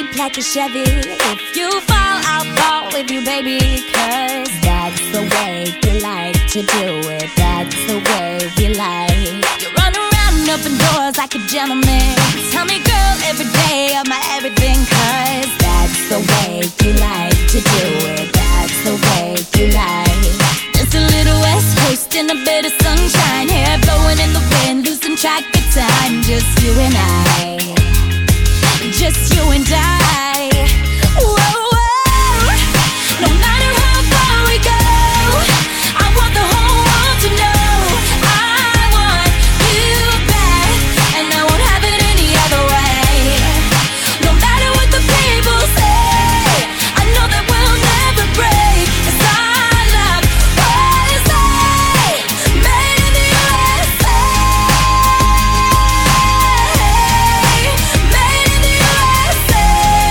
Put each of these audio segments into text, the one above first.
Jeep like a Chevy. If you fall, I'll fall with you, baby. Cause that's the way we like to do it. That's the way we like. You run around, open doors like a gentleman. Tell me, girl, every day of my everything. Cause that's the way you like to do it. That's the way you like. Just a little West Coast and a bit of sunshine. Hair blowing in the wind, losing track of time. Just you and I. Just you and I. Whoa, whoa. No matter how far we go, I want the whole world to know I want you back, and I won't have it any other way. No matter what the people say, I know that we'll never break. 'Cause our love was made in the USA. Made in the USA.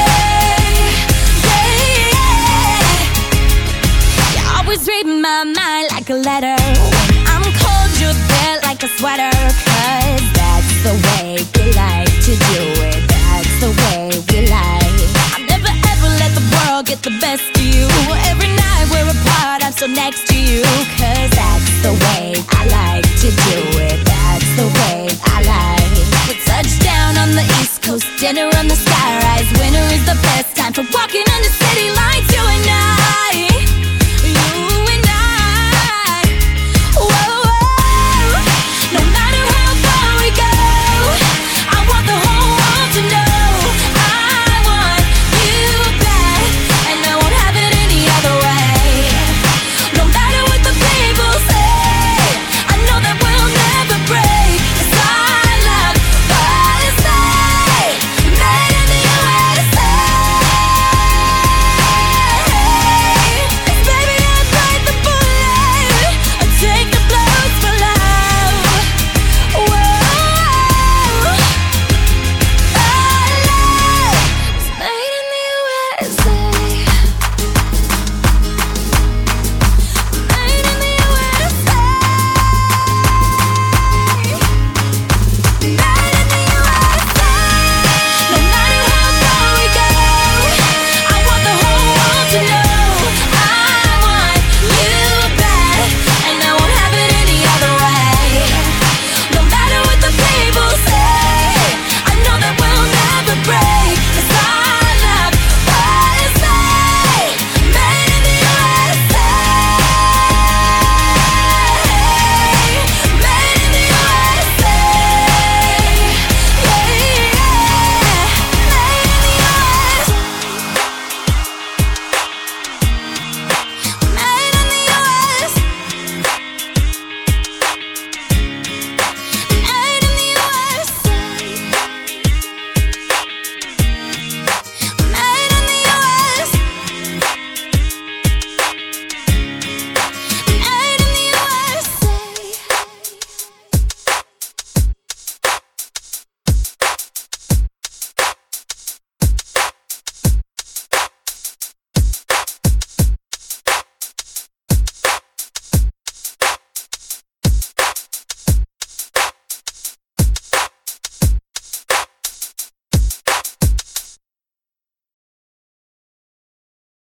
Yeah, yeah. You always read my mind like a letter. When I'm cold, you're there like a sweater. 'Cause that's the way we like to do it. That's the way we like. I'll never ever let the world get the best of you. Every night we're apart, I'm so next to you. 'Cause that's the way I like to do it. That's the way